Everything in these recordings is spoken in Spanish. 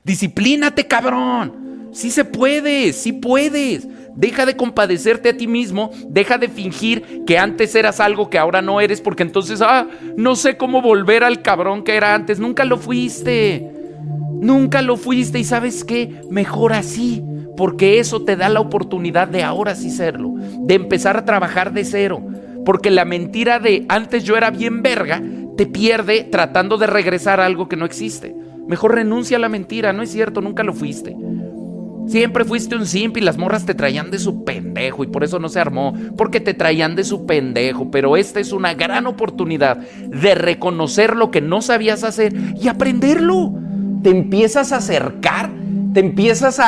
Disciplínate, cabrón. Sí se puede, sí puedes. Deja de compadecerte a ti mismo, deja de fingir que antes eras algo que ahora no eres, porque entonces, no sé cómo volver al cabrón que era antes. Nunca lo fuiste. Nunca lo fuiste, y ¿sabes qué? Mejor así, porque eso te da la oportunidad de ahora sí serlo, de empezar a trabajar de cero, porque la mentira de antes yo era bien verga te pierde tratando de regresar a algo que no existe. Mejor renuncia a la mentira, no es cierto, nunca lo fuiste. Siempre fuiste un simp y las morras te traían de su pendejo y por eso no se armó, porque te traían de su pendejo. Pero esta es una gran oportunidad de reconocer lo que no sabías hacer y aprenderlo. Te empiezas a acercar, te empiezas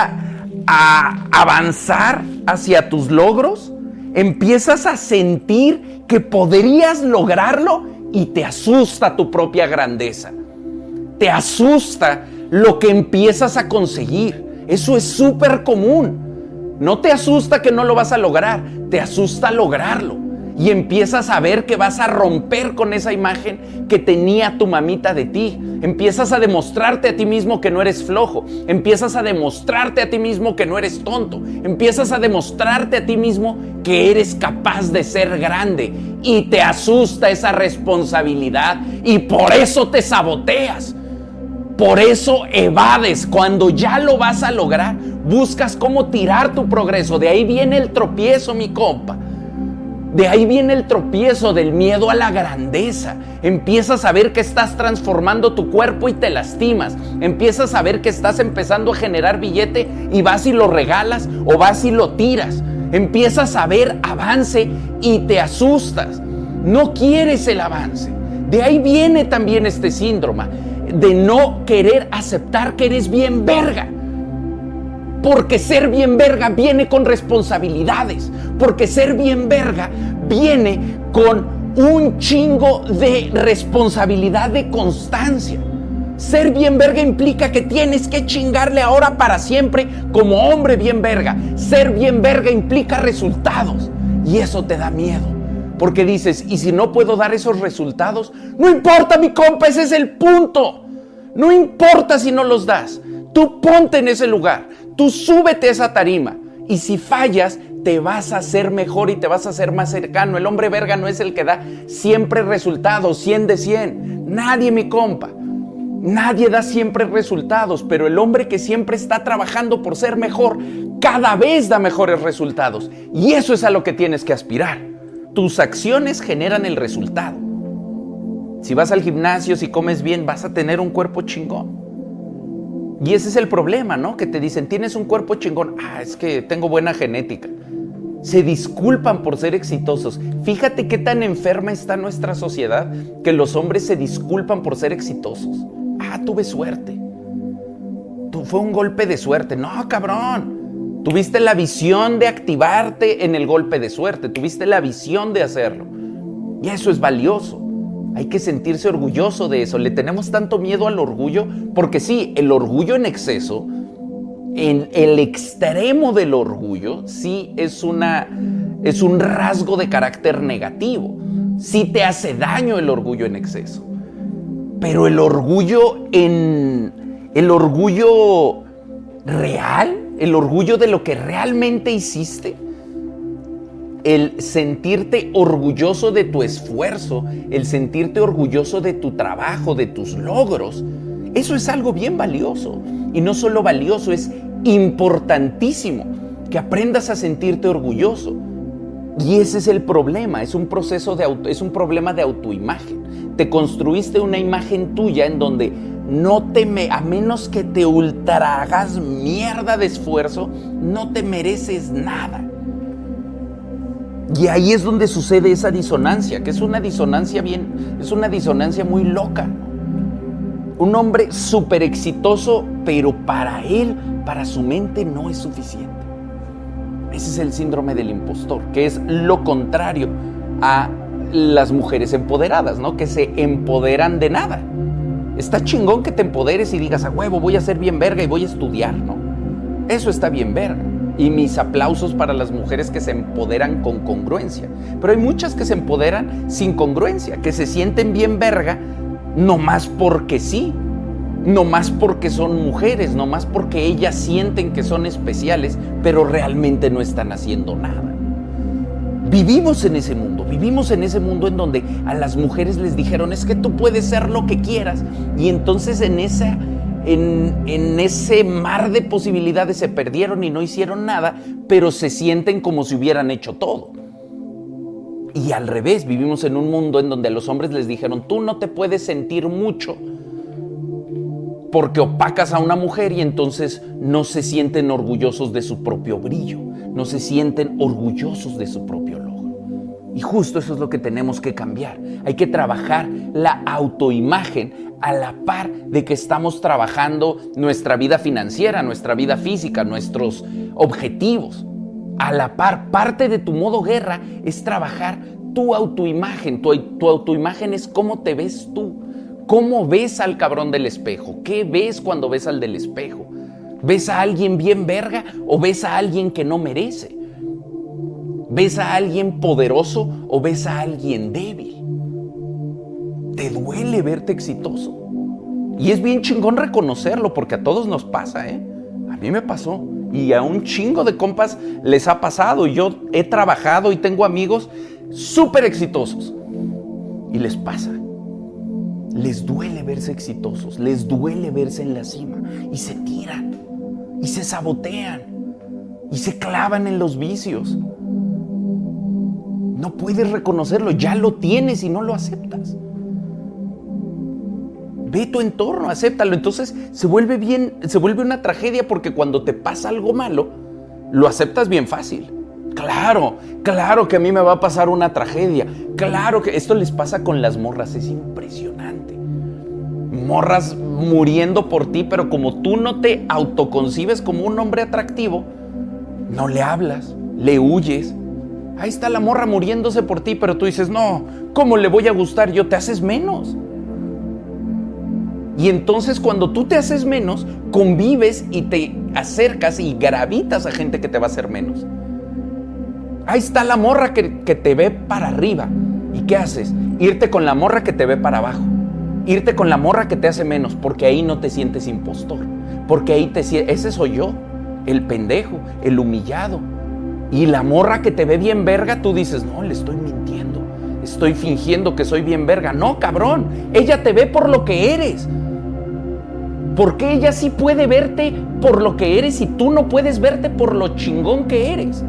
a avanzar hacia tus logros, empiezas a sentir que podrías lograrlo y te asusta tu propia grandeza. Te asusta lo que empiezas a conseguir. Eso es súper común. No te asusta que no lo vas a lograr, te asusta lograrlo. Y empiezas a ver que vas a romper con esa imagen que tenía tu mamita de ti. Empiezas a demostrarte a ti mismo que no eres flojo. Empiezas a demostrarte a ti mismo que no eres tonto. Empiezas a demostrarte a ti mismo que eres capaz de ser grande. Y te asusta esa responsabilidad y por eso te saboteas. Por eso evades. Cuando ya lo vas a lograr, buscas cómo tirar tu progreso. De ahí viene el tropiezo, mi compa. De ahí viene el tropiezo del miedo a la grandeza. Empiezas a ver que estás transformando tu cuerpo y te lastimas. Empiezas a ver que estás empezando a generar billete y vas y lo regalas o vas y lo tiras. Empiezas a ver avance y te asustas. No quieres el avance. De ahí viene también este síndrome de no querer aceptar que eres bien verga. Porque ser bien verga viene con responsabilidades. Porque ser bien verga viene con un chingo de responsabilidad de constancia. Ser bien verga implica que tienes que chingarle ahora para siempre como hombre bien verga. Ser bien verga implica resultados. Y eso te da miedo. Porque dices, ¿y si no puedo dar esos resultados? No importa, mi compa, ese es el punto. No importa si no los das. Tú ponte en ese lugar. Tú súbete a esa tarima. Y si fallas, te vas a hacer mejor y te vas a hacer más cercano. El hombre verga no es el que da siempre resultados, 100 de 100. Nadie, mi compa. Nadie da siempre resultados, pero el hombre que siempre está trabajando por ser mejor, cada vez da mejores resultados. Y eso es a lo que tienes que aspirar. Tus acciones generan el resultado. Si vas al gimnasio, si comes bien, vas a tener un cuerpo chingón. Y ese es el problema, ¿no? Que te dicen, tienes un cuerpo chingón. Es que tengo buena genética. Se disculpan por ser exitosos. Fíjate qué tan enferma está nuestra sociedad que los hombres se disculpan por ser exitosos. Tuve suerte. Fue un golpe de suerte. No, cabrón. Tuviste la visión de activarte en el golpe de suerte. Tuviste la visión de hacerlo. Y eso es valioso. Hay que sentirse orgulloso de eso. Le tenemos tanto miedo al orgullo porque sí, el orgullo en exceso, en el extremo del orgullo, sí es un rasgo de carácter negativo. Sí te hace daño el orgullo en exceso. Pero el orgullo real, el orgullo de lo que realmente hiciste, el sentirte orgulloso de tu esfuerzo, el sentirte orgulloso de tu trabajo, de tus logros, eso es algo bien valioso. Y no solo valioso, es importantísimo que aprendas a sentirte orgulloso. Y ese es el problema, es un problema de autoimagen. Te construiste una imagen tuya en donde a menos que te ultra hagas mierda de esfuerzo, no te mereces nada. Y ahí es donde sucede esa disonancia, que es una disonancia muy loca. Un hombre súper exitoso, pero para él, para su mente no es suficiente. Ese es el síndrome del impostor, que es lo contrario a las mujeres empoderadas, ¿no? Que se empoderan de nada. Está chingón que te empoderes y digas, a huevo, voy a ser bien verga y voy a estudiar, ¿no? Eso está bien verga. Y mis aplausos para las mujeres que se empoderan con congruencia. Pero hay muchas que se empoderan sin congruencia, que se sienten bien verga nomás porque sí. nomás porque son mujeres, nomás porque ellas sienten que son especiales, pero realmente no están haciendo nada. Vivimos en ese mundo en donde a las mujeres les dijeron, es que tú puedes ser lo que quieras, y entonces en ese mar de posibilidades se perdieron y no hicieron nada, pero se sienten como si hubieran hecho todo. Y al revés, vivimos en un mundo en donde a los hombres les dijeron, tú no te puedes sentir mucho porque opacas a una mujer, y entonces no se sienten orgullosos de su propio brillo, no se sienten orgullosos de su propio logro. Y justo eso es lo que tenemos que cambiar. Hay que trabajar la autoimagen a la par de que estamos trabajando nuestra vida financiera, nuestra vida física, nuestros objetivos. A la par, parte de tu modo guerra es trabajar tu autoimagen. Tu autoimagen es cómo te ves tú. ¿Cómo ves al cabrón del espejo? ¿Qué ves cuando ves al del espejo? ¿Ves a alguien bien verga o ves a alguien que no merece? ¿Ves a alguien poderoso o ves a alguien débil? ¿Te duele verte exitoso? Y es bien chingón reconocerlo, porque a todos nos pasa, ¿eh? A mí me pasó. Y a un chingo de compas les ha pasado. Yo he trabajado y tengo amigos súper exitosos. Y les pasa. Les duele verse exitosos, les duele verse en la cima, y se tiran, y se sabotean, y se clavan en los vicios. No puedes reconocerlo, ya lo tienes y no lo aceptas. Ve tu entorno, acéptalo. Entonces se vuelve una tragedia, porque cuando te pasa algo malo, lo aceptas bien fácil. Claro que a mí me va a pasar una tragedia. Claro que esto les pasa con las morras, es impresionante. Morras muriendo por ti, pero como tú no te autoconcibes como un hombre atractivo, no le hablas, le huyes. Ahí está la morra muriéndose por ti, pero tú dices, no, ¿cómo le voy a gustar yo? Te haces menos. Y entonces cuando tú te haces menos, convives y te acercas y gravitas a gente que te va a hacer menos. Ahí está la morra que te ve para arriba. ¿Y qué haces? Irte con la morra que te ve para abajo. Irte con la morra que te hace menos, porque ahí no te sientes impostor. Porque ahí ese soy yo, el pendejo, el humillado. Y la morra que te ve bien verga, tú dices, no, le estoy mintiendo. Estoy fingiendo que soy bien verga. No, cabrón, ella te ve por lo que eres. Porque ella sí puede verte por lo que eres y tú no puedes verte por lo chingón que eres.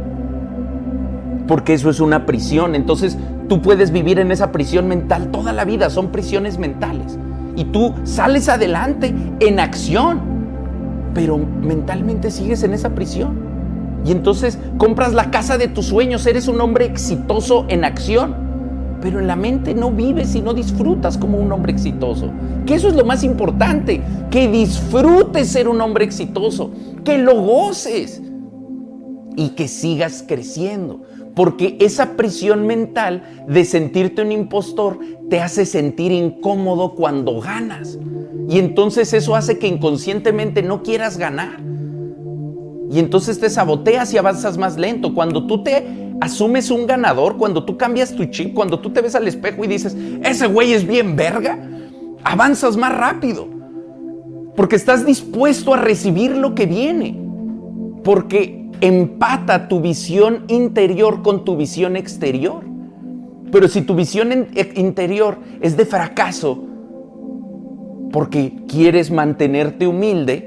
Porque eso es una prisión. Entonces tú puedes vivir en esa prisión mental toda la vida. Son prisiones mentales. Y tú sales adelante en acción, pero mentalmente sigues en esa prisión. Y entonces compras la casa de tus sueños. Eres un hombre exitoso en acción, pero en la mente no vives y no disfrutas como un hombre exitoso. Que eso es lo más importante. Que disfrutes ser un hombre exitoso. Que lo goces. Y que sigas creciendo. Porque esa prisión mental de sentirte un impostor te hace sentir incómodo cuando ganas. Y entonces eso hace que inconscientemente no quieras ganar. Y entonces te saboteas y avanzas más lento. Cuando tú te asumes un ganador, cuando tú cambias tu chip, cuando tú te ves al espejo y dices, ese güey es bien verga, avanzas más rápido. Porque estás dispuesto a recibir lo que viene. Porque empata tu visión interior con tu visión exterior. Pero si tu visión interior es de fracaso, porque quieres mantenerte humilde,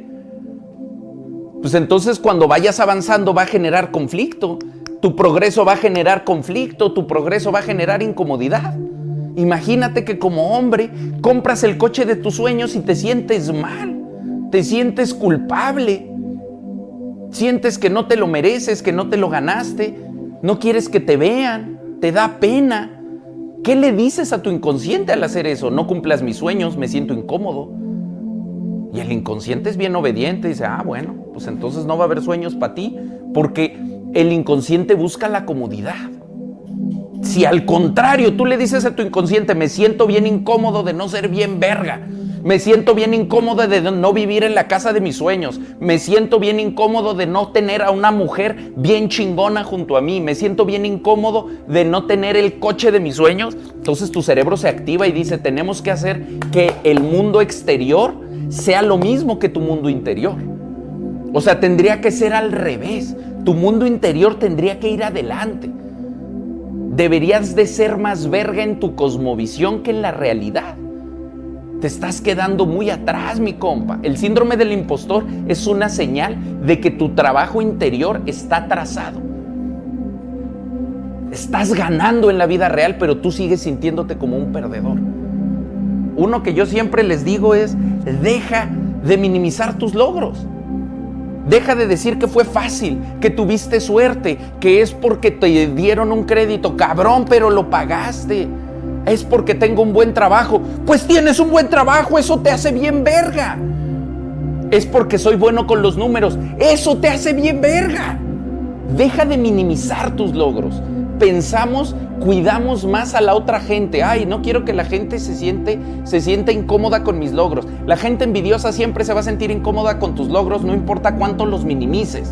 pues entonces cuando vayas avanzando va a generar conflicto. Tu progreso va a generar conflicto, tu progreso va a generar incomodidad. Imagínate que como hombre compras el coche de tus sueños y te sientes mal, te sientes culpable. Sientes que no te lo mereces, que no te lo ganaste, no quieres que te vean, te da pena. ¿Qué le dices a tu inconsciente al hacer eso? No cumplas mis sueños, me siento incómodo. Y el inconsciente es bien obediente, dice, bueno, pues entonces no va a haber sueños para ti, porque el inconsciente busca la comodidad. Si al contrario tú le dices a tu inconsciente, me siento bien incómodo de no ser bien verga, me siento bien incómodo de no vivir en la casa de mis sueños, me siento bien incómodo de no tener a una mujer bien chingona junto a mí, me siento bien incómodo de no tener el coche de mis sueños, entonces tu cerebro se activa y dice, tenemos que hacer que el mundo exterior sea lo mismo que tu mundo interior. O sea, tendría que ser al revés. Tu mundo interior tendría que ir adelante. Deberías de ser más verga en tu cosmovisión que en la realidad. Te estás quedando muy atrás, mi compa. El síndrome del impostor es una señal de que tu trabajo interior está atrasado. Estás ganando en la vida real, pero tú sigues sintiéndote como un perdedor. Uno que yo siempre les digo es, deja de minimizar tus logros. Deja de decir que fue fácil, que tuviste suerte, que es porque te dieron un crédito. Cabrón, pero lo pagaste. Es porque tengo un buen trabajo. Pues tienes un buen trabajo, eso te hace bien verga. Es porque soy bueno con los números, eso te hace bien verga. Deja de minimizar tus logros. Cuidamos más a la otra gente. Ay, no quiero que la gente se sienta incómoda con mis logros. La gente envidiosa siempre se va a sentir incómoda con tus logros, no importa cuánto los minimices.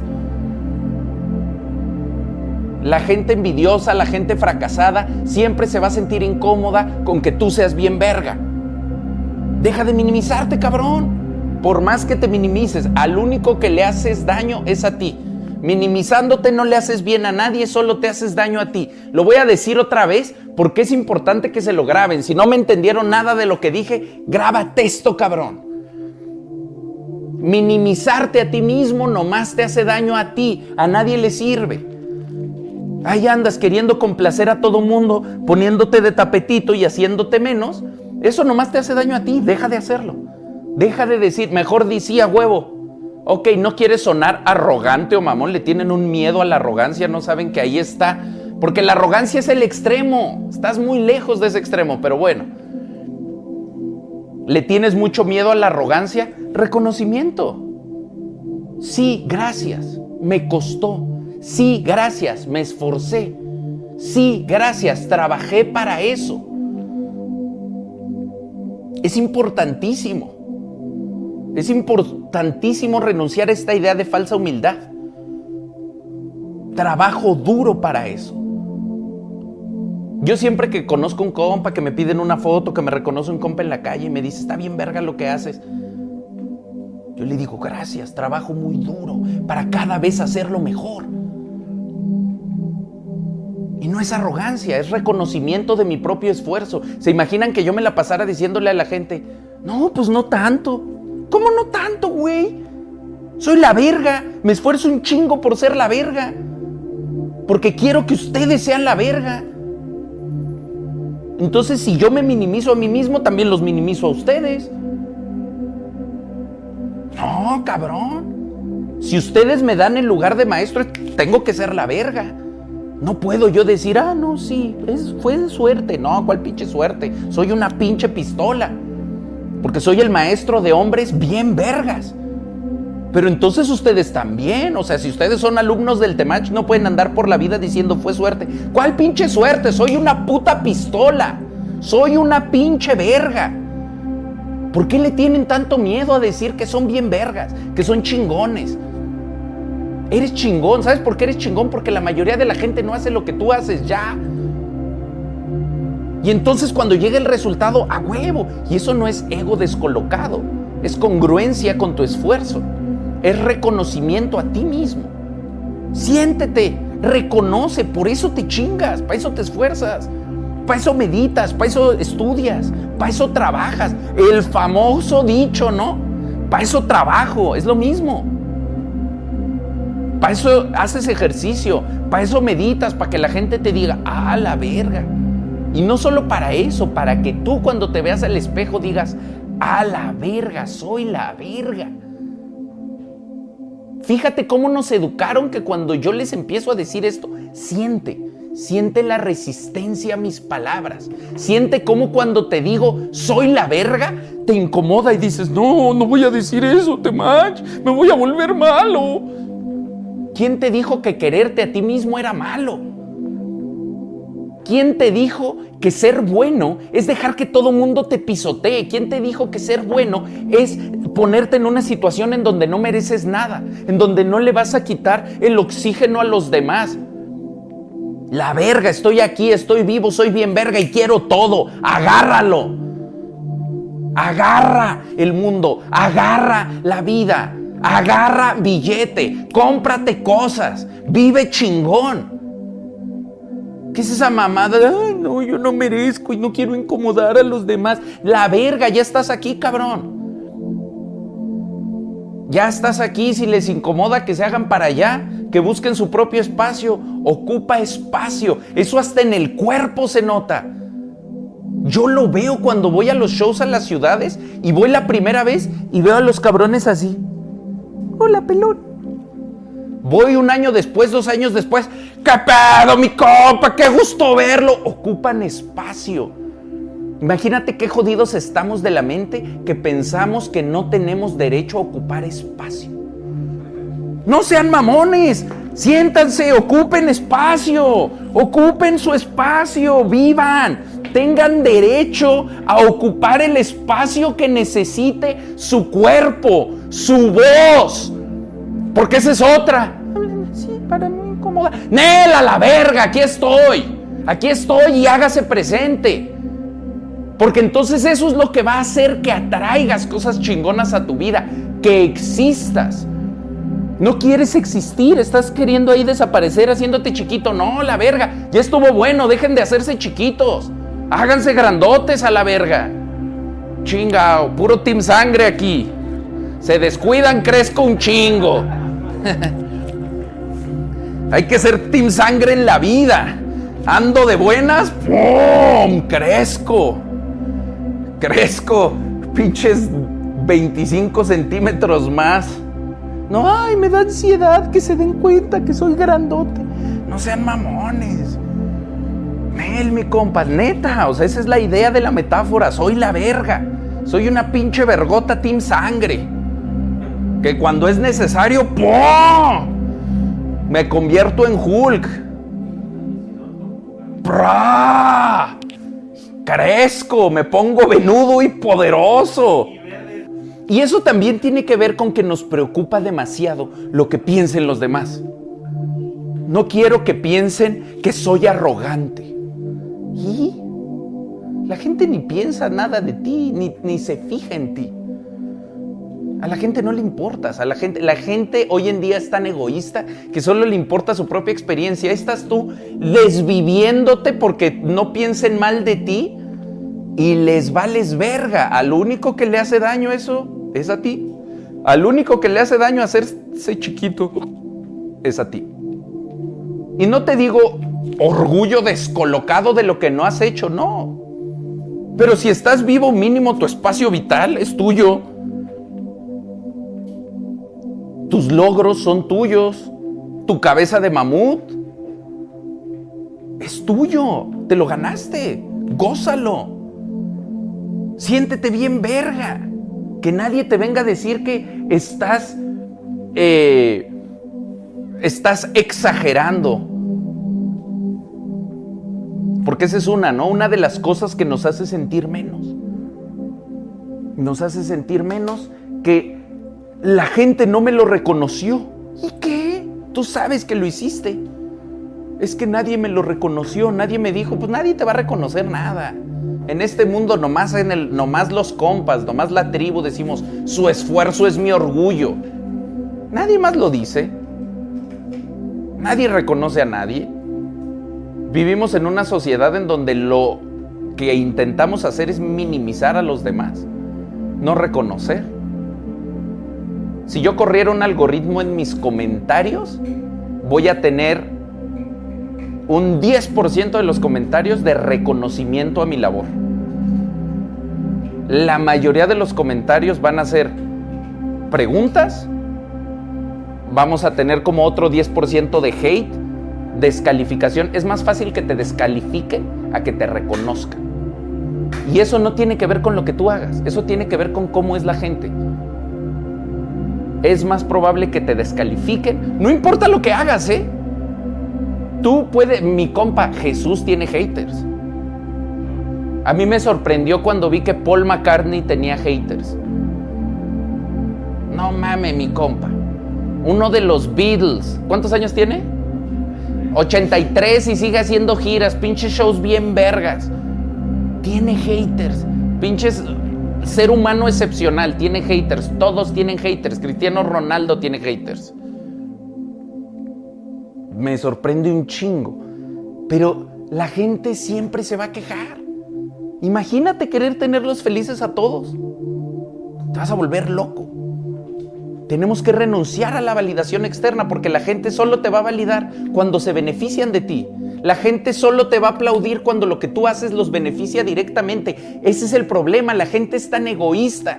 La gente envidiosa, la gente fracasada, siempre se va a sentir incómoda con que tú seas bien verga. Deja de minimizarte, cabrón. Por más que te minimices, al único que le haces daño es a ti. Minimizándote no le haces bien a nadie, solo te haces daño a ti. Lo voy a decir otra vez porque es importante que se lo graben. Si no me entendieron nada de lo que dije, grábate esto, cabrón. Minimizarte a ti mismo nomás te hace daño a ti, a nadie le sirve. Ahí andas queriendo complacer a todo mundo, poniéndote de tapetito y haciéndote menos. Eso nomás te hace daño a ti, deja de hacerlo. Deja de decir, mejor decía huevo. Ok, no quieres sonar arrogante o mamón, le tienen un miedo a la arrogancia, no saben que ahí está. Porque la arrogancia es el extremo, estás muy lejos de ese extremo, pero bueno. ¿Le tienes mucho miedo a la arrogancia? Reconocimiento. Sí, gracias, me costó. Sí, gracias, me esforcé. Sí, gracias, trabajé para eso. Es importantísimo. Es importantísimo renunciar a esta idea de falsa humildad. Trabajo duro para eso. Yo siempre que conozco un compa, que me piden una foto, que me reconoce un compa en la calle y me dice, está bien verga lo que haces. Yo le digo, gracias, trabajo muy duro para cada vez hacerlo mejor. Y no es arrogancia, es reconocimiento de mi propio esfuerzo. ¿Se imaginan que yo me la pasara diciéndole a la gente, no, pues no tanto? ¿Cómo no tanto, güey? Soy la verga, me esfuerzo un chingo por ser la verga. Porque quiero que ustedes sean la verga. Entonces, si yo me minimizo a mí mismo, también los minimizo a ustedes. No, cabrón. Si ustedes me dan el lugar de maestro, tengo que ser la verga. No puedo yo decir, no, sí, fue suerte. No, ¿cuál pinche suerte? Soy una pinche pistola. Porque soy el maestro de hombres bien vergas. Pero entonces ustedes también. O sea, si ustedes son alumnos del Temach, no pueden andar por la vida diciendo fue suerte. ¿Cuál pinche suerte? Soy una puta pistola. Soy una pinche verga. ¿Por qué le tienen tanto miedo a decir que son bien vergas? Que son chingones. Eres chingón. ¿Sabes por qué eres chingón? Porque la mayoría de la gente no hace lo que tú haces ya. Y entonces cuando llega el resultado, a huevo. Y eso no es ego descolocado. Es congruencia con tu esfuerzo. Es reconocimiento a ti mismo. Siéntete, reconoce, por eso te chingas, para eso te esfuerzas, para eso meditas, para eso estudias, para eso trabajas. El famoso dicho, ¿no? Para eso trabajo, es lo mismo. Para eso haces ejercicio, para eso meditas, para que la gente te diga, la verga. Y no solo para eso, para que tú cuando te veas al espejo digas, la verga, soy la verga. Fíjate cómo nos educaron que cuando yo les empiezo a decir esto, siente la resistencia a mis palabras. Siente cómo cuando te digo, soy la verga, te incomoda y dices, no voy a decir eso, Temach, me voy a volver malo. ¿Quién te dijo que quererte a ti mismo era malo? ¿Quién te dijo que ser bueno es dejar que todo mundo te pisotee? ¿Quién te dijo que ser bueno es ponerte en una situación en donde no mereces nada, en donde no le vas a quitar el oxígeno a los demás? La verga, estoy aquí, estoy vivo, soy bien verga y quiero todo, agárralo. Agarra el mundo, agarra la vida, agarra billete, cómprate cosas, vive chingón. ¿Qué es esa mamada? Ay, no, yo no merezco y no quiero incomodar a los demás. La verga, ya estás aquí, cabrón. Ya estás aquí. Si les incomoda que se hagan para allá, que busquen su propio espacio. Ocupa espacio. Eso hasta en el cuerpo se nota. Yo lo veo cuando voy a los shows a las ciudades y voy la primera vez y veo a los cabrones así. Hola, pelón. Voy 1 año después, 2 años después. ¡Qué pedo, mi compa! ¡Qué gusto verlo! Ocupan espacio. Imagínate qué jodidos estamos de la mente que pensamos que no tenemos derecho a ocupar espacio. No sean mamones. Siéntanse, ocupen espacio. Ocupen su espacio. Vivan. Tengan derecho a ocupar el espacio que necesite su cuerpo, su voz. Porque esa es otra. Sí, para no incomodar. ¡Nel, a la verga! Aquí estoy. Aquí estoy y hágase presente. Porque entonces eso es lo que va a hacer que atraigas cosas chingonas a tu vida. Que existas. No quieres existir. Estás queriendo ahí desaparecer haciéndote chiquito. No, la verga. Ya estuvo bueno. Dejen de hacerse chiquitos. Háganse grandotes a la verga. Chingao. Puro team sangre aquí. Se descuidan, crezco un chingo. Hay que ser team sangre en la vida. Ando de buenas, ¡pum! Crezco. Pinches 25 centímetros más. No, ay, me da ansiedad que se den cuenta que soy grandote. No sean mamones. Nel, mi compa, neta, o sea, esa es la idea de la metáfora. Soy la verga. Soy una pinche vergota team sangre. Que cuando es necesario, ¡pum!, me convierto en Hulk. ¡Pra! Crezco, me pongo venudo y poderoso. Y eso también tiene que ver con que nos preocupa demasiado lo que piensen los demás. No quiero que piensen que soy arrogante. ¿Y? La gente ni piensa nada de ti, ni se fija en ti. A la gente no le importas. La gente hoy en día es tan egoísta que solo le importa su propia experiencia. Estás tú desviviéndote porque no piensen mal de ti y les vales verga. Al único que le hace daño eso es a ti. Al único que le hace daño hacerse chiquito es a ti. Y no te digo orgullo descolocado de lo que no has hecho, no. Pero si estás vivo, mínimo tu espacio vital es tuyo. Tus logros son tuyos. Tu cabeza de mamut es tuyo. Te lo ganaste. Gózalo. Siéntete bien verga. Que nadie te venga a decir que estás exagerando. Porque esa es una de las cosas que nos hace sentir menos. Nos hace sentir menos que la gente no me lo reconoció. ¿Y qué? Tú sabes que lo hiciste. Es que nadie me lo reconoció, nadie me dijo, pues nadie te va a reconocer nada. En este mundo nomás los compas, nomás la tribu decimos, su esfuerzo es mi orgullo. Nadie más lo dice. Nadie reconoce a nadie. Vivimos en una sociedad en donde lo que intentamos hacer es minimizar a los demás, no reconocer. Si yo corriera un algoritmo en mis comentarios, voy a tener un 10% de los comentarios de reconocimiento a mi labor. La mayoría de los comentarios van a ser preguntas. Vamos a tener como otro 10% de hate, descalificación. Es más fácil que te descalifiquen a que te reconozcan. Y eso no tiene que ver con lo que tú hagas. Eso tiene que ver con cómo es la gente. Es más probable que te descalifiquen. No importa lo que hagas, ¿eh? Tú puedes... Mi compa Jesús tiene haters. A mí me sorprendió cuando vi que Paul McCartney tenía haters. No mames, mi compa. Uno de los Beatles. ¿Cuántos años tiene? 83 y sigue haciendo giras. Pinches shows bien vergas. Tiene haters. Pinches ser humano excepcional tiene haters, todos tienen haters, Cristiano Ronaldo tiene haters. Me sorprende un chingo, pero la gente siempre se va a quejar. Imagínate querer tenerlos felices a todos. Te vas a volver loco. Tenemos que renunciar a la validación externa porque la gente solo te va a validar cuando se benefician de ti. La gente solo te va a aplaudir cuando lo que tú haces los beneficia directamente. Ese es el problema, la gente es tan egoísta.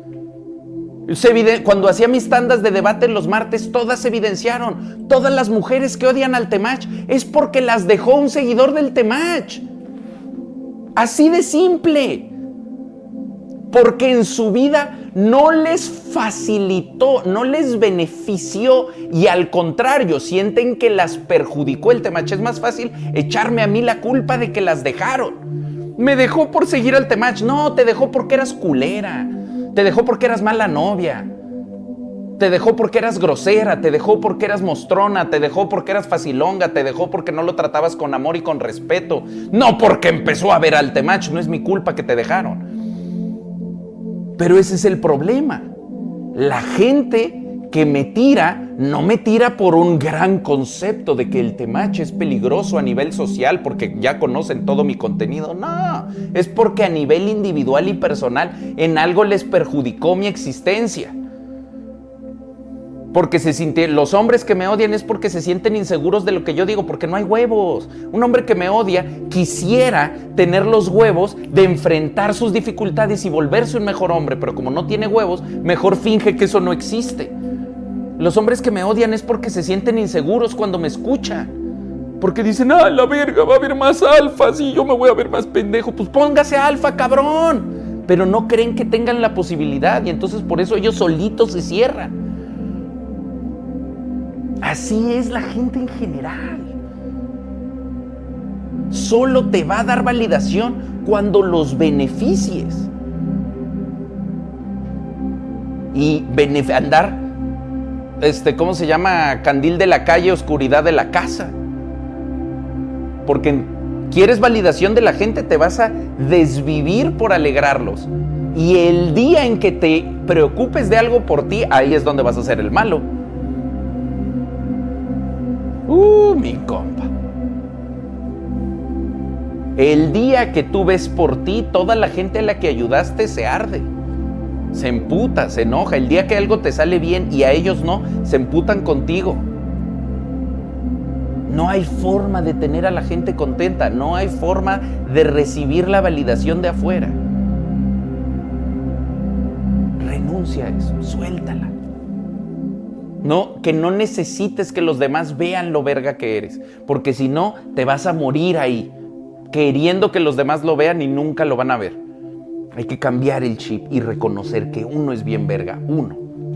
Cuando hacía mis tandas de debate los martes, todas se evidenciaron. Todas las mujeres que odian al Temach es porque las dejó un seguidor del Temach. Así de simple. Porque en su vida no les facilitó, no les benefició y al contrario, sienten que las perjudicó el Temach. Es más fácil echarme a mí la culpa de que las dejaron. Me dejó por seguir al Temach. No, te dejó porque eras culera. Te dejó porque eras mala novia. Te dejó porque eras grosera. Te dejó porque eras mostrona. Te dejó porque eras facilonga. Te dejó porque no lo tratabas con amor y con respeto. No porque empezó a ver al Temach. No es mi culpa que te dejaron. Pero ese es el problema. La gente que me tira, no me tira por un gran concepto de que el Temach es peligroso a nivel social porque ya conocen todo mi contenido. No, es porque a nivel individual y personal en algo les perjudicó mi existencia. Porque los hombres que me odian es porque se sienten inseguros de lo que yo digo, porque no hay huevos. Un hombre que me odia quisiera tener los huevos de enfrentar sus dificultades y volverse un mejor hombre, pero como no tiene huevos, mejor finge que eso no existe. Los hombres que me odian es porque se sienten inseguros cuando me escuchan. Porque dicen, ah, la verga, va a haber más alfas y yo me voy a ver más pendejo. Pues póngase alfa, cabrón. Pero no creen que tengan la posibilidad y entonces por eso ellos solitos se cierran. Así es la gente en general. Solo te va a dar validación cuando los beneficies. Y andar, ¿cómo se llama? Candil de la calle, oscuridad de la casa. Porque quieres validación de la gente, te vas a desvivir por alegrarlos. Y el día en que te preocupes de algo por ti, ahí es donde vas a ser el malo. Mi compa. El día que tú ves por ti, toda la gente a la que ayudaste se arde, se emputa, se enoja. El día que algo te sale bien y a ellos no, se emputan contigo. No hay forma de tener a la gente contenta, no hay forma de recibir la validación de afuera. Renuncia a eso, suéltala. No, que no necesites que los demás vean lo verga que eres, porque si no, te vas a morir ahí, queriendo que los demás lo vean y nunca lo van a ver. Hay que cambiar el chip y reconocer que uno es bien verga, uno.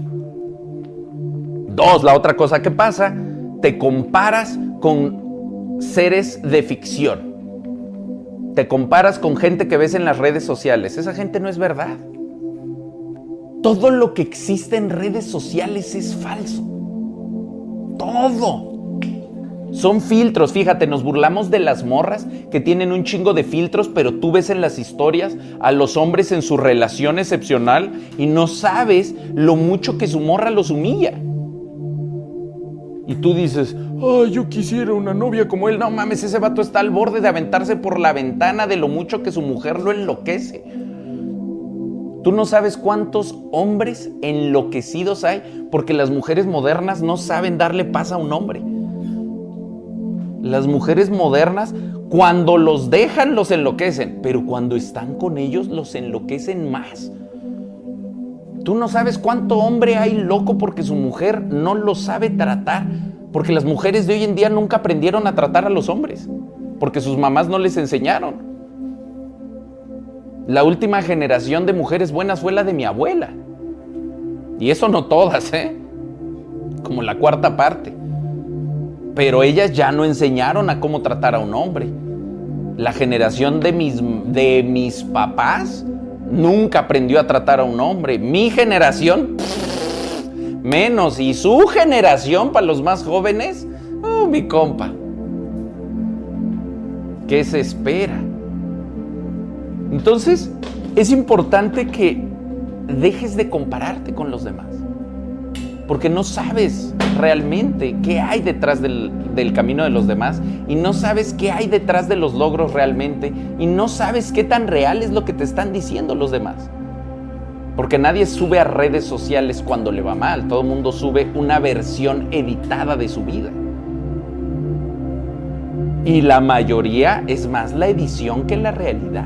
2, la otra cosa que pasa, te comparas con seres de ficción. Te comparas con gente que ves en las redes sociales. Esa gente no es verdad. Todo lo que existe en redes sociales es falso. Todo. Son filtros. Fíjate, nos burlamos de las morras que tienen un chingo de filtros, pero tú ves en las historias a los hombres en su relación excepcional y no sabes lo mucho que su morra los humilla. Y tú dices, ay, yo quisiera una novia como él. No mames, ese vato está al borde de aventarse por la ventana de lo mucho que su mujer lo enloquece. Tú no sabes cuántos hombres enloquecidos hay porque las mujeres modernas no saben darle paz a un hombre. Las mujeres modernas, cuando los dejan, los enloquecen, pero cuando están con ellos, los enloquecen más. Tú no sabes cuánto hombre hay loco porque su mujer no lo sabe tratar, porque las mujeres de hoy en día nunca aprendieron a tratar a los hombres, porque sus mamás no les enseñaron. La última generación de mujeres buenas fue la de mi abuela. Y eso no todas, como la cuarta parte. Pero ellas ya no enseñaron a cómo tratar a un hombre. La generación de mis papás nunca aprendió a tratar a un hombre. Mi generación, menos. Y su generación, para los más jóvenes, mi compa. ¿Qué se espera? Entonces, es importante que dejes de compararte con los demás, porque no sabes realmente qué hay detrás del camino de los demás, y no sabes qué hay detrás de los logros realmente, y no sabes qué tan real es lo que te están diciendo los demás. Porque nadie sube a redes sociales cuando le va mal, todo el mundo sube una versión editada de su vida. Y la mayoría es más la edición que la realidad.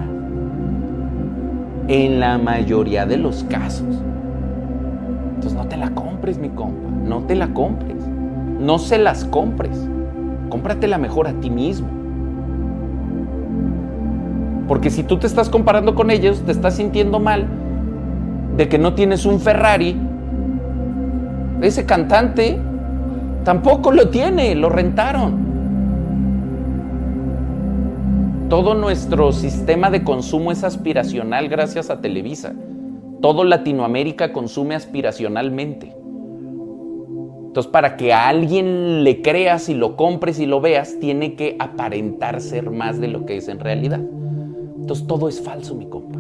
En la mayoría de los casos. Entonces no te la compres, mi compa. No te la compres. No se las compres. Cómpratela mejor a ti mismo. Porque si tú te estás comparando con ellos, te estás sintiendo mal de que no tienes un Ferrari. Ese cantante tampoco lo tiene, lo rentaron. Todo nuestro sistema de consumo es aspiracional gracias a Televisa. Todo Latinoamérica consume aspiracionalmente. Entonces, para que a alguien le creas y lo compres y lo veas, tiene que aparentar ser más de lo que es en realidad. Entonces, todo es falso, mi compa.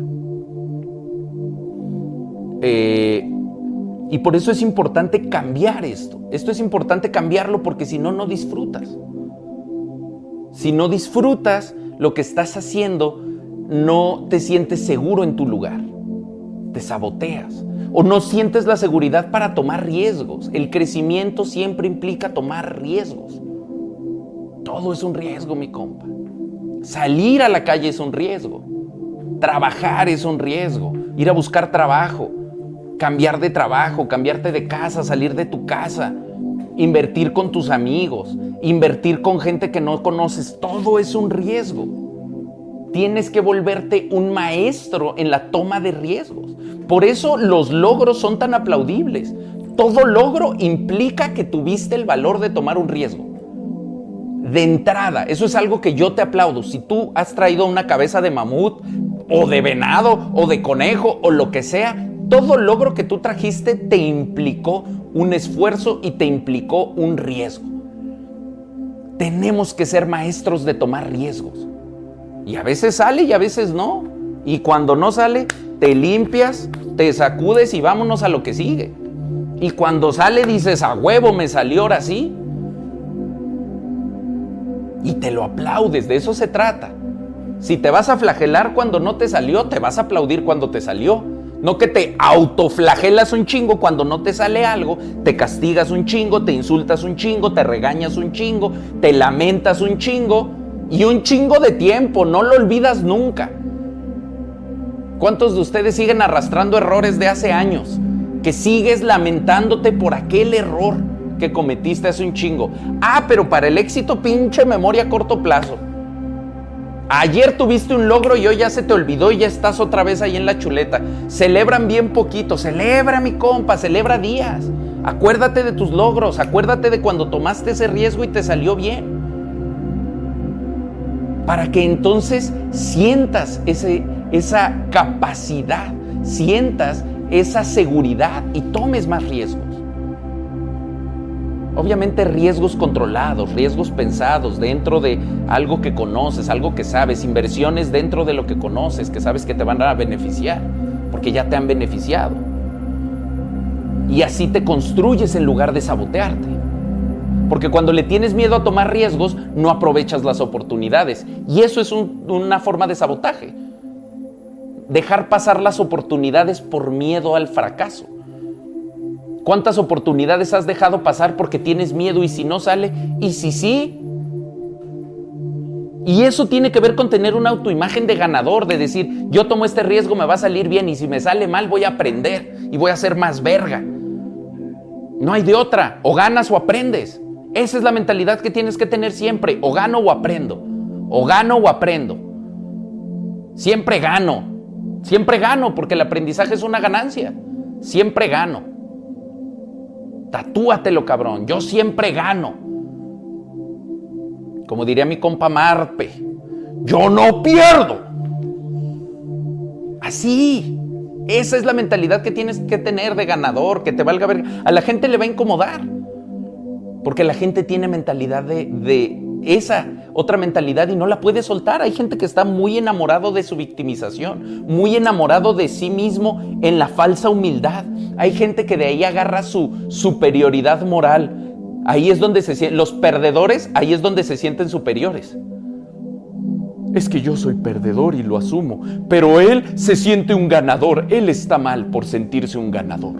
Y por eso es importante cambiar esto. Esto es importante cambiarlo porque si no, no disfrutas. Si no disfrutas lo que estás haciendo, no te sientes seguro en tu lugar. Te saboteas. O no sientes la seguridad para tomar riesgos. El crecimiento siempre implica tomar riesgos. Todo es un riesgo, mi compa. Salir a la calle es un riesgo. Trabajar es un riesgo. Ir a buscar trabajo. Cambiar de trabajo, cambiarte de casa, salir de tu casa. Invertir con tus amigos. Invertir con gente que no conoces. Todo es un riesgo. Tienes que volverte un maestro en la toma de riesgos. Por eso los logros son tan aplaudibles. Todo logro implica que tuviste el valor de tomar un riesgo. De entrada, eso es algo que yo te aplaudo. Si tú has traído una cabeza de mamut, o de venado, o de conejo, o lo que sea, todo logro que tú trajiste te implicó un esfuerzo y te implicó un riesgo. Tenemos que ser maestros de tomar riesgos. Y a veces sale y a veces no. Y cuando no sale, te limpias, te sacudes y vámonos a lo que sigue. Y cuando sale dices, a huevo, me salió ahora sí. Y te lo aplaudes, de eso se trata. Si te vas a flagelar cuando no te salió, te vas a aplaudir cuando te salió. No que te autoflagelas un chingo cuando no te sale algo, te castigas un chingo, te insultas un chingo, te regañas un chingo, te lamentas un chingo y un chingo de tiempo, no lo olvidas nunca. ¿Cuántos de ustedes siguen arrastrando errores de hace años? Que sigues lamentándote por aquel error que cometiste hace un chingo. Ah, pero para el éxito, pinche memoria a corto plazo. Ayer tuviste un logro y hoy ya se te olvidó y ya estás otra vez ahí en la chuleta. Celebran bien poquito. Celebra, mi compa, celebra días. Acuérdate de tus logros, acuérdate de cuando tomaste ese riesgo y te salió bien. Para que entonces sientas esa capacidad, sientas esa seguridad y tomes más riesgos. Obviamente riesgos controlados, riesgos pensados dentro de algo que conoces, algo que sabes, inversiones dentro de lo que conoces, que sabes que te van a beneficiar, porque ya te han beneficiado. Y así te construyes en lugar de sabotearte. Porque cuando le tienes miedo a tomar riesgos, no aprovechas las oportunidades. Y eso es una forma de sabotaje. Dejar pasar las oportunidades por miedo al fracaso. ¿Cuántas oportunidades has dejado pasar porque tienes miedo y si no sale? ¿Y si sí? Y eso tiene que ver con tener una autoimagen de ganador, de decir, yo tomo este riesgo, me va a salir bien y si me sale mal voy a aprender y voy a ser más verga. No hay de otra, o ganas o aprendes. Esa es la mentalidad que tienes que tener siempre, o gano o aprendo, o gano o aprendo. Siempre gano porque el aprendizaje es una ganancia, siempre gano. Tatúatelo, cabrón. Yo siempre gano. Como diría mi compa Marpe, yo no pierdo. Así. Esa es la mentalidad que tienes que tener de ganador, que te valga ver. A la gente le va a incomodar. Porque la gente tiene mentalidad de esa. otra mentalidad y no la puede soltar. Hay gente que está muy enamorado de su victimización, muy enamorado de sí mismo en la falsa humildad. Hay gente que de ahí agarra su superioridad moral. Ahí es donde se sienten los perdedores, ahí es donde se sienten superiores. Es que yo soy perdedor y lo asumo, pero él se siente un ganador. Él está mal por sentirse un ganador.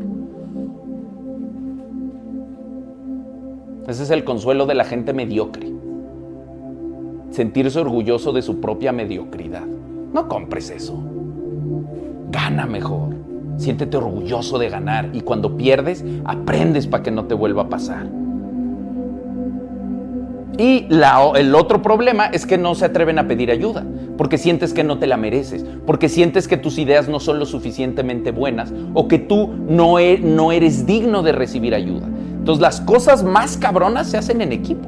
Ese es el consuelo de la gente mediocre. Sentirse orgulloso de su propia mediocridad. No compres eso. Gana mejor. Siéntete orgulloso de ganar y cuando pierdes, aprendes para que no te vuelva a pasar. Y el otro problema es que no se atreven a pedir ayuda, porque sientes que no te la mereces, porque sientes que tus ideas no son lo suficientemente buenas o que tú no eres digno de recibir ayuda. Entonces las cosas más cabronas se hacen en equipo.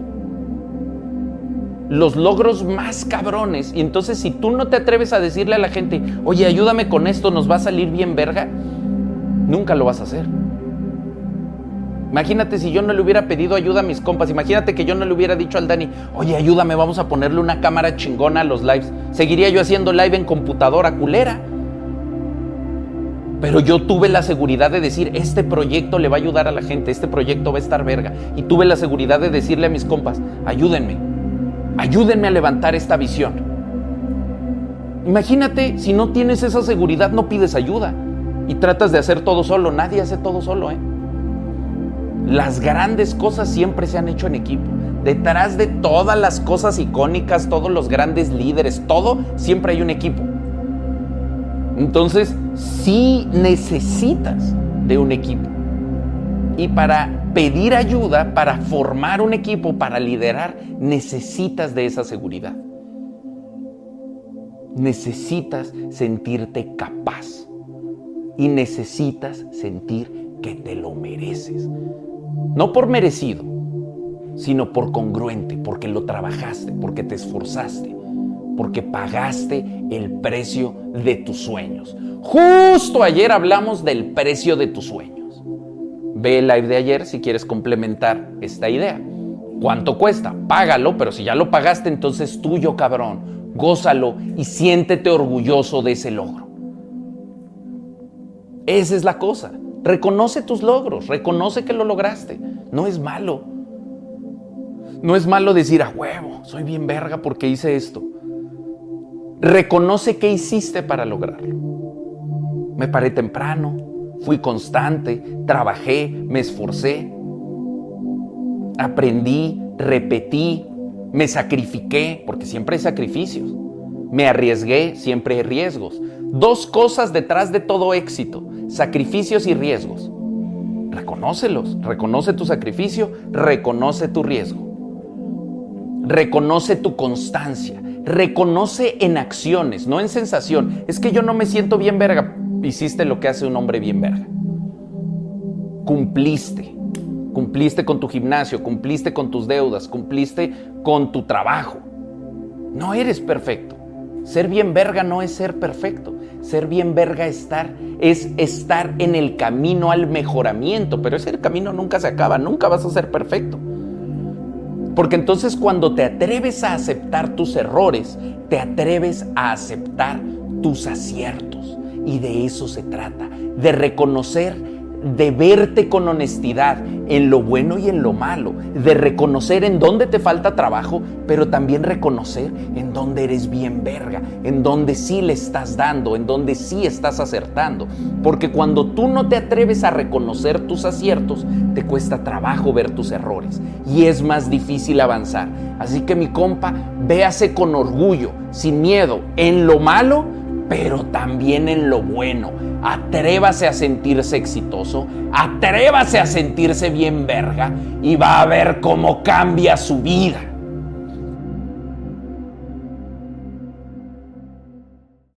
Los logros más cabrones. Y entonces si tú no te atreves a decirle a la gente, oye, ayúdame con esto, nos va a salir bien verga, nunca lo vas a hacer. Imagínate si yo no le hubiera pedido ayuda a mis compas. Imagínate que yo no le hubiera dicho al Dani, oye, ayúdame, vamos a ponerle una cámara chingona a los lives. Seguiría yo haciendo live en computadora culera. Pero yo tuve la seguridad de decir, este proyecto le va a ayudar a la gente, este proyecto va a estar verga. Y tuve la seguridad de decirle a mis compas, ayúdenme a levantar esta visión. Imagínate, si no tienes esa seguridad, no pides ayuda y tratas de hacer todo solo. Nadie hace todo solo, Las grandes cosas siempre se han hecho en equipo. Detrás de todas las cosas icónicas, todos los grandes líderes, todo, siempre hay un equipo. Entonces, sí necesitas de un equipo. Y para pedir ayuda, para formar un equipo, para liderar, necesitas de esa seguridad. Necesitas sentirte capaz. Y necesitas sentir que te lo mereces. No por merecido, sino por congruente, porque lo trabajaste, porque te esforzaste, porque pagaste el precio de tus sueños. Justo ayer hablamos del precio de tus sueños. Ve el live de ayer si quieres complementar esta idea. ¿Cuánto cuesta? Págalo, pero si ya lo pagaste, entonces es tuyo, cabrón. Gózalo y siéntete orgulloso de ese logro. Esa es la cosa. Reconoce tus logros, reconoce que lo lograste. No es malo. No es malo decir, a huevo, soy bien verga porque hice esto. Reconoce qué hiciste para lograrlo. Me paré temprano, fui constante, trabajé, me esforcé, aprendí, repetí, me sacrifiqué, porque siempre hay sacrificios. Me arriesgué, siempre hay riesgos. Dos cosas detrás de todo éxito: sacrificios y riesgos. Reconócelos, reconoce tu sacrificio, reconoce tu riesgo. Reconoce tu constancia, reconoce en acciones, no en sensación. Es que yo no me siento bien verga. Hiciste lo que hace un hombre bien verga. Cumpliste con tu gimnasio, cumpliste con tus deudas, cumpliste con tu trabajo. No eres perfecto. Ser bien verga no es ser perfecto. Ser bien verga es estar en el camino al mejoramiento, pero ese camino nunca se acaba, nunca vas a ser perfecto. Porque entonces cuando te atreves a aceptar tus errores, te atreves a aceptar tus aciertos. Y de eso se trata, de reconocer, de verte con honestidad en lo bueno y en lo malo, de reconocer en dónde te falta trabajo, pero también reconocer en dónde eres bien verga, en dónde sí le estás dando, en dónde sí estás acertando. Porque cuando tú no te atreves a reconocer tus aciertos, te cuesta trabajo ver tus errores y es más difícil avanzar. Así que mi compa, véase con orgullo, sin miedo, en lo malo, pero también en lo bueno. Atrévase a sentirse exitoso, atrévase a sentirse bien verga y va a ver cómo cambia su vida.